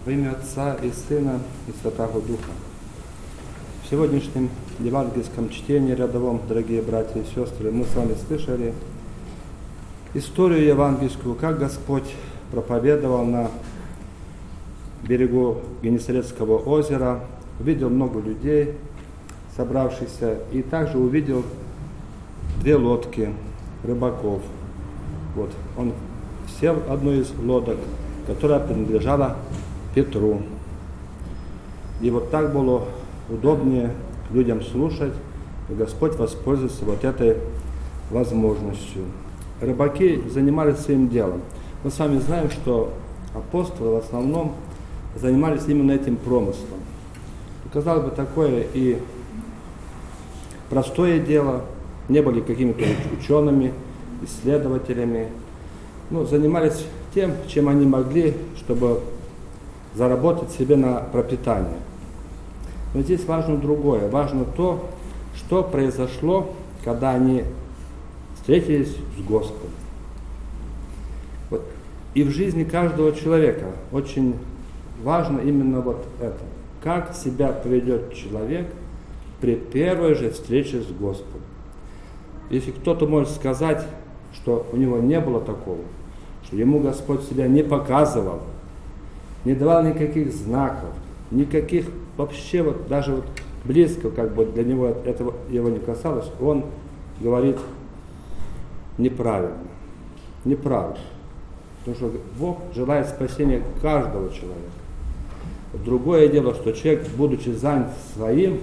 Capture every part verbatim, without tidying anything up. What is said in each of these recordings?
Во имя Отца и Сына и Святого Духа. В сегодняшнем евангельском чтении рядовом, дорогие братья и сестры, мы с вами слышали историю евангельскую, как Господь проповедовал на берегу Генесарецкого озера, увидел много людей, собравшихся, и также увидел две лодки рыбаков. Вот, он сел в одну из лодок, которая принадлежала Петру. И вот так было удобнее людям слушать, и Господь воспользуется вот этой возможностью. Рыбаки занимались своим делом. Мы с вами знаем, что апостолы в основном занимались именно этим промыслом. И, казалось бы, такое и простое дело, не были какими-то учеными, исследователями, но занимались тем, чем они могли, чтобы заработать себе на пропитание. Но здесь важно другое. Важно то, что произошло, когда они встретились с Господом. Вот. И в жизни каждого человека очень важно именно вот это. Как себя поведет человек при первой же встрече с Господом. Если кто-то может сказать, что у него не было такого, что ему Господь себя не показывал, не давал никаких знаков, никаких вообще вот даже вот близко, как бы для него этого его не касалось, он говорит неправильно, неправильно. Потому что Бог желает спасения каждого человека. Другое дело, что человек, будучи занят своим,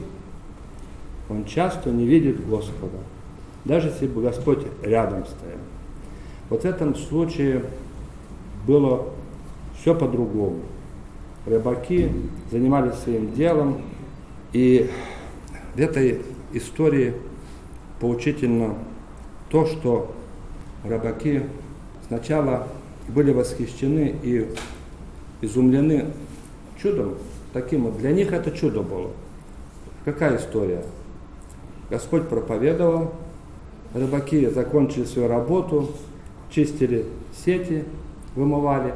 он часто не видит Господа, даже если бы Господь рядом стоял. Вот в этом случае было все по-другому. Рыбаки занимались своим делом, и в этой истории поучительно то, что рыбаки сначала были восхищены и изумлены чудом таким вот. Для них это чудо было. Какая история? Господь проповедовал, рыбаки закончили свою работу, чистили сети, вымывали,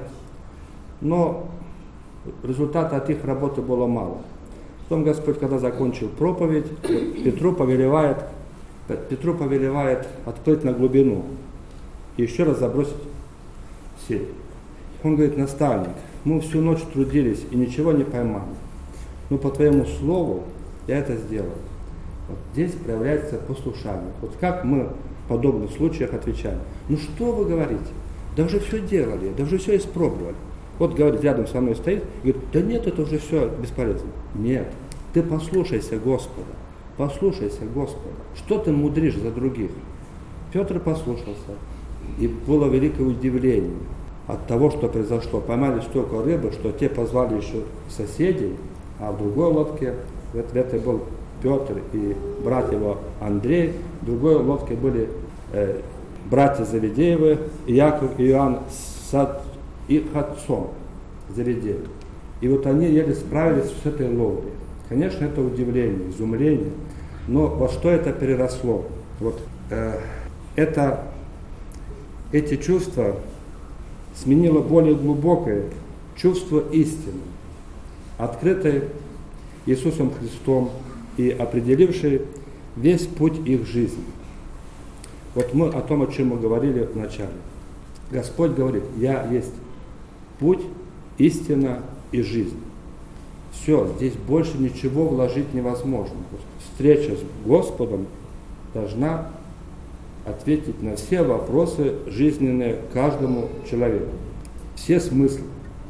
но результата от их работы было мало. Потом Господь, когда закончил проповедь, Петру повелевает, Петру повелевает отплыть на глубину и еще раз забросить сеть. Он говорит: наставник, мы всю ночь трудились и ничего не поймали, но по твоему слову я это сделал. Вот здесь проявляется послушание. Вот как мы в подобных случаях отвечаем: ну что вы говорите? Да уже все делали, да уже все испробовали. Вот, говорит, рядом со мной стоит, и говорит: да нет, это уже все бесполезно. Нет, ты послушайся Господа, послушайся Господа. Что ты мудришь за других? Петр послушался, и было великое удивление от того, что произошло. Поймали столько рыбы, что те позвали еще соседей, а в другой лодке, в этой был Петр и брат его Андрей, в другой лодке были э, братья Завидеевы, Иаков и Иоанн с их отцом Завидеевым. И вот они еле справились с этой лодкой. Конечно, это удивление, изумление, но во что это переросло? Вот э, это, эти чувства сменило более глубокое чувство истины, открытой Иисусом Христом и определившей весь путь их жизни. Вот мы о том, о чем мы говорили в начале. Господь говорит: я есть путь, истина и жизнь. Все, здесь больше ничего вложить невозможно. Встреча с Господом должна ответить на все вопросы жизненные каждому человеку. Все смыслы.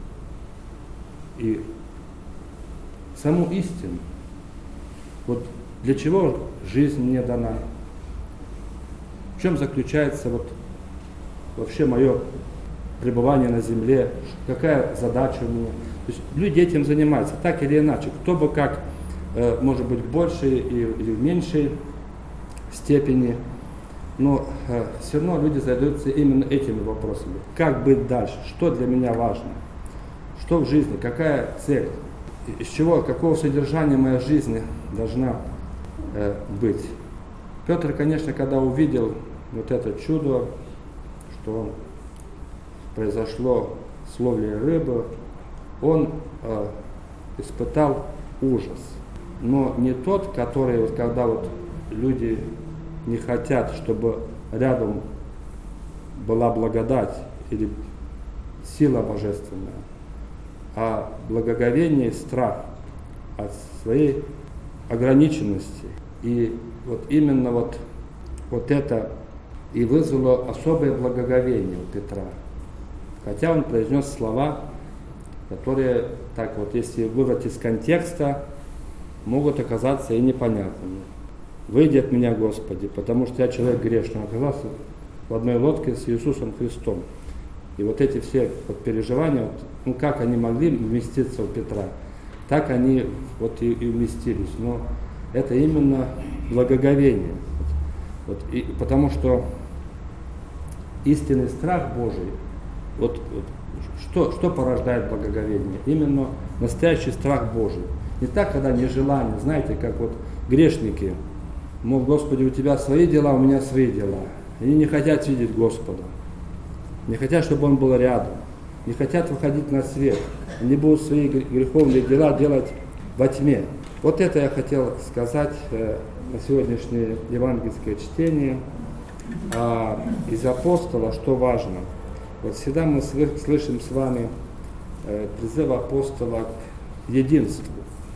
И саму истину. Вот для чего жизнь мне дана? В чем заключается вот вообще мое пребывание на земле? Какая задача у меня? То есть люди этим занимаются, так или иначе. Кто бы как, э, может быть, в большей или в меньшей степени, но э, все равно люди задаются именно этими вопросами. Как быть дальше? Что для меня важно? Что в жизни? Какая цель? Из чего, какого содержания моя жизнь должна э, быть? Петр, конечно, когда увидел вот это чудо, что произошло с ловлей рыбы, он э, испытал ужас. Но не тот, который, вот, когда вот люди не хотят, чтобы рядом была благодать или сила божественная, а благоговение и страх от своей ограниченности. И вот именно вот, вот это и вызвало особое благоговение у Петра. Хотя он произнес слова, которые, так вот, если вырвать из контекста, могут оказаться и непонятными. «Выйди от меня, Господи, потому что я человек грешный». Он оказался в одной лодке с Иисусом Христом. И вот эти все вот переживания, вот, ну как они могли вместиться у Петра, так они вот и, и вместились. Но это именно благоговение. Вот, и, потому что истинный страх Божий, вот, вот что, что порождает благоговение? Именно настоящий страх Божий. Не так, когда нежелание, знаете, как вот грешники, мол, Господи, у тебя свои дела, у меня свои дела. Они не хотят видеть Господа, не хотят, чтобы Он был рядом, не хотят выходить на свет, они будут свои греховные дела делать во тьме. Вот это я хотел сказать э, на сегодняшнее евангельское чтение. А из апостола, что важно, вот всегда мы слышим с вами э, призыв апостола к единству,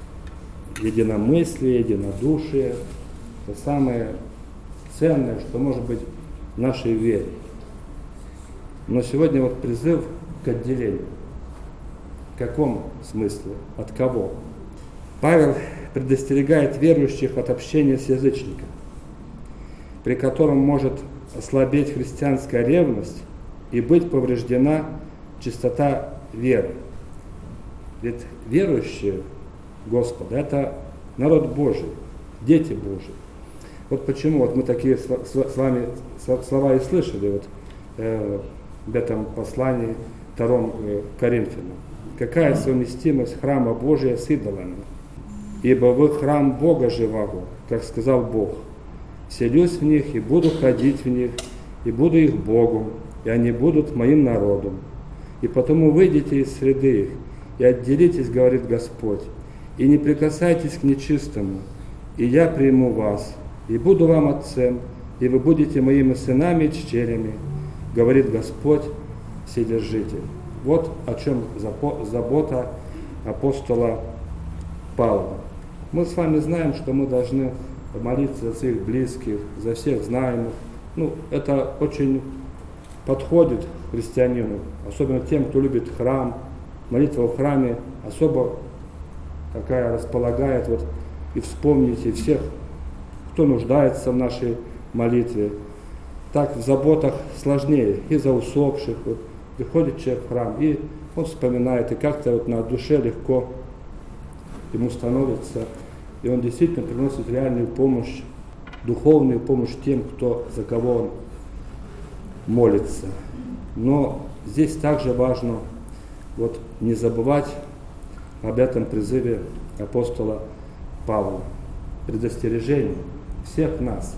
единомыслие, единодушие, это самое ценное, что может быть в нашей вере. Но сегодня вот призыв к отделению. В каком смысле? От кого? Павел предостерегает верующих от общения с язычниками, при котором может ослабеть христианская ревность и быть повреждена чистота веры. Ведь верующие Господа — это народ Божий, дети Божии. Вот почему вот мы такие с, с, с вами слова и слышали вот, э, в этом послании втором э, Коринфянам. Какая совместимость храма Божия с идолами? Ибо вы храм Бога живого, как сказал Бог. Вселюсь в них и буду ходить в них, и буду их Богом, и они будут моим народом. И потому выйдите из среды их, и отделитесь, говорит Господь, и не прикасайтесь к нечистому, и я приму вас, и буду вам отцем, и вы будете моими сынами и дщерями, говорит Господь Вседержитель. Вот о чем забота апостола Павла. Мы с вами знаем, что мы должны молиться за своих близких, за всех знаемых. Ну, это очень подходит христианину, особенно тем, кто любит храм. Молитва в храме особо такая располагает, вот, и вспомните всех, кто нуждается в нашей молитве. Так в заботах сложнее, и за усопших. Вот, приходит человек в храм, и он вспоминает, и как-то вот на душе легко ему становится, и он действительно приносит реальную помощь, духовную помощь тем, кто, за кого он молится. Но здесь также важно вот, не забывать об этом призыве апостола Павла, предостережение всех нас,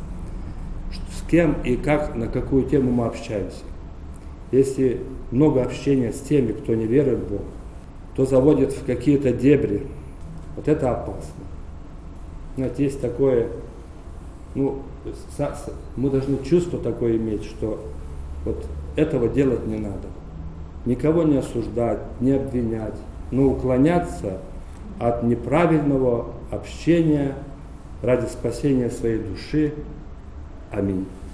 с кем и как, на какую тему мы общаемся. Если много общения с теми, кто не верует в Бога, то заводит в какие-то дебри. Вот это опасно. Знаете, есть такое, ну, мы должны чувство такое иметь, что вот этого делать не надо. Никого не осуждать, не обвинять, но уклоняться от неправильного общения ради спасения своей души. Аминь.